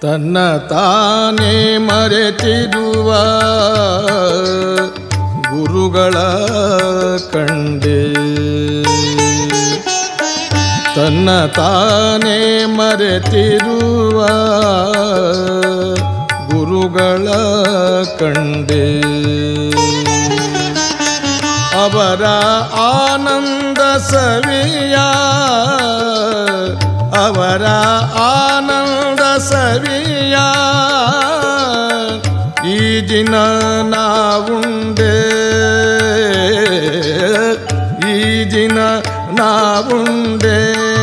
ತನ್ನ ತಾನೇ ಮರೆತಿರುವ ಗುರುಗಳ ಕಂಡೆ. ತನ್ನ ತಾನೇ ಮರೆತಿರುವ ಗುರುಗಳ ಕಂಡೆ. ಅವರ ಆನಂದ ಸವಿಯ, ಅವರ ಆನಂದ ಸವಿಯ ಈ ದಿನ ನಾವುಂಡೆ, ಈ ದಿನ ನಾವುಂಡೆ.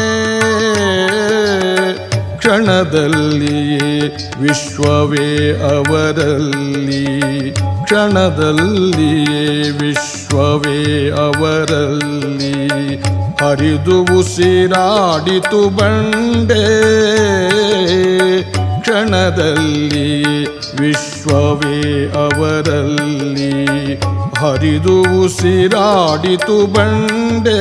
ಕ್ಷಣದಲ್ಲಿಯೇ ವಿಶ್ವವೇ ಅವರಲ್ಲಿ, ಕ್ಷಣದಲ್ಲಿಯೇ ವಿಶ್ವವೇ ಅವರಲ್ಲಿ ಹರಿದು ಉಸಿರಾಡಿತು ಬಂಡೆ. ಕ್ಷಣದಲ್ಲಿ ವಿಶ್ವವೇ ಅವರಲ್ಲಿ ಹರಿದು ಉಸಿರಾಡಿತು ಬಂಡೆ.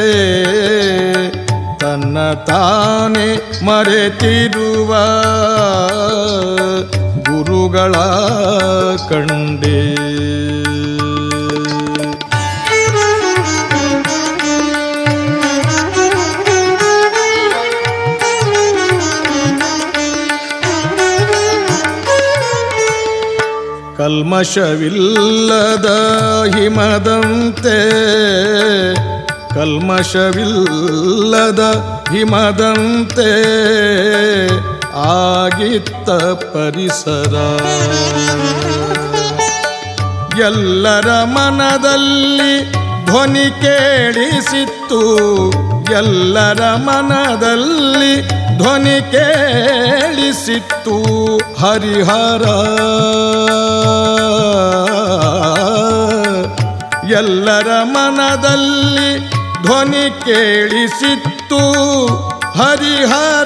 ತನ್ನ ತಾನೇ ಮರೆತಿರುವ ಗುರುಗಳ ಕಂಡೆ. ಕಲ್ಮಶವಿಲ್ಲದ ಹಿಮದಂತೆ, ಕಲ್ಮಶವಿಲ್ಲದ ಹಿಮದಂತೆ ಆಗಿತ್ತ ಪರಿಸರ. ಎಲ್ಲರ ಮನದಲ್ಲಿ ಧ್ವನಿ ಕೇಳಿಸಿತ್ತು, ಎಲ್ಲರ ಮನದಲ್ಲಿ ಧ್ವನಿ ಕೇಳಿಸಿತ್ತು ಹರಿಹರ. ಎಲ್ಲರ ಮನದಲ್ಲಿ ಧ್ವನಿ ಕೇಳಿಸಿತ್ತು ಹರಿಹರ.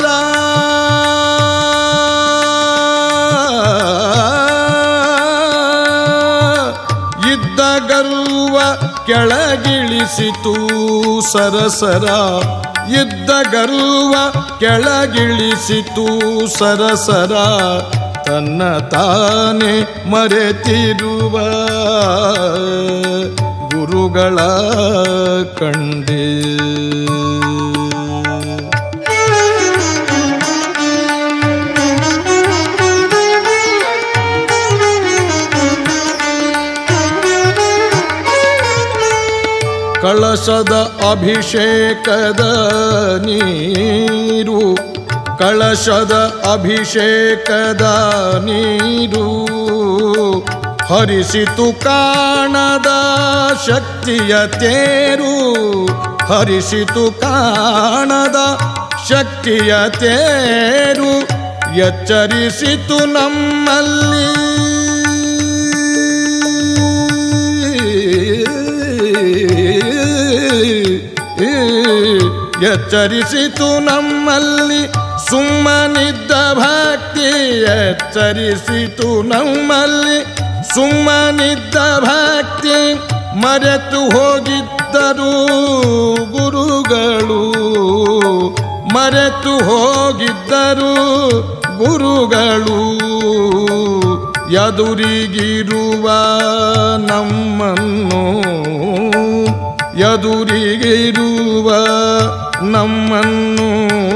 ಇದ್ದ ಗರ್ವ ಕೆಳಗಿಳಿಸಿತು ಸರಸರ, ಇದ್ದ ಗರ್ವ ಕೆಳಗಿಳಿಸಿತು ಸರಸರ. ತನ್ನ ತಾನೇ ಮರೆತಿರುವ ಗುರುಗಳ ಕಂಡೆ. ಕಳಶದ ಅಭಿಷೇಕದ ನೀರು, ಕಳಶದ ಅಭಿಷೇಕದ ನೀರು ಹರಿಸಿತು ಕಾಣದ ಶಕ್ತಿಯ ತೇರು, ಹರಿಸಿತು ಕಾಣದ ಶಕ್ತಿಯ ತೇರು. ಎಚ್ಚರಿಸಿತು ನಮ್ಮಲ್ಲಿ, ಎಚ್ಚರಿಸಿತು ನಮ್ಮಲ್ಲಿ ಸುಮ್ಮನಿದ್ದ ಭಕ್ತಿ, ಎಚ್ಚರಿಸಿತು ನಮ್ಮಲ್ಲಿ ಸುಮ್ಮನಿದ್ದ ಭಕ್ತಿ. ಮರೆತು ಹೋಗಿದ್ದರು ಗುರುಗಳು, ಮರೆತು ಹೋಗಿದ್ದರು ಗುರುಗಳು. ಎದುರಿಗಿರುವ ನಮ್ಮನ್ನು, ಎದುರಿಗಿರುವ ನಮ್ಮನ್ನು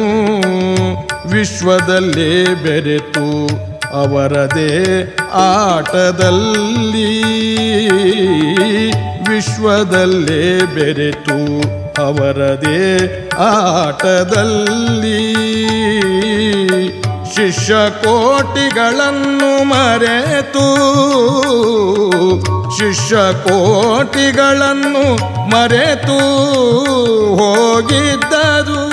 ವಿಶ್ವದಲ್ಲೇ ಬೆರೆತು ಅವರದೇ ಆಟದಲ್ಲಿ, ವಿಶ್ವದಲ್ಲೇ ಬೆರೆತು ಅವರದೇ ಆಟದಲ್ಲಿ. ಶಿಷ್ಯ ಕೋಟಿಗಳನ್ನು ಮರೆತು, ಶಿಷ್ಯ ಕೋಟಿಗಳನ್ನು ಮರೆತು ಹೋಗಿದ್ದರು.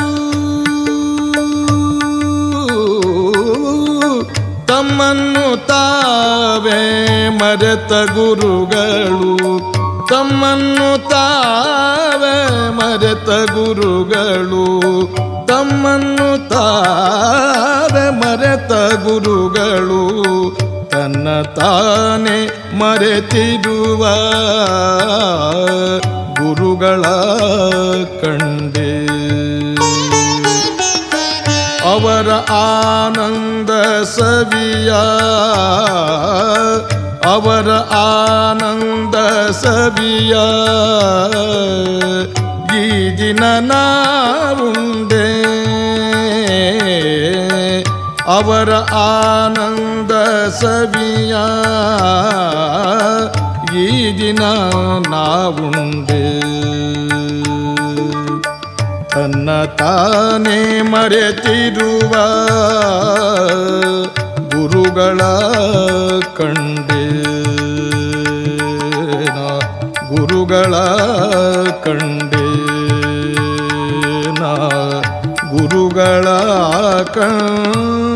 ತಮ್ಮನ್ನು ತಾವೇ ಮರೆತ ಗುರುಗಳು, ತಮ್ಮನ್ನು ತಾವೇ ಮರೆತ ಗುರುಗಳು, ತಮ್ಮನ್ನು ತಾವೇ ಮರೆತ ಗುರುಗಳು. ತನ್ನ ತಾನೇ ಮರೆತಿರುವ ಗುರುಗಳ ಕಂಡೆ. ಅವರ ಆನಂದ ಸವಿಯ ಅವರ ಆನಂದ ಸವಿಯ ಈ ದಿನ ನಾವುಂಡೆ ಅವರ ಆನಂದ ಸವಿಯ ಈ ದಿನ ನಾವುಂಡೆ ತನ್ನ ತಾನೇ ಮರೆತಿರುವ ಗುರುಗಳ ಕಂಡೆ ಗುರುಗಳ ಕಂಡೆ ಗುರುಗಳ ಕಂಡೆ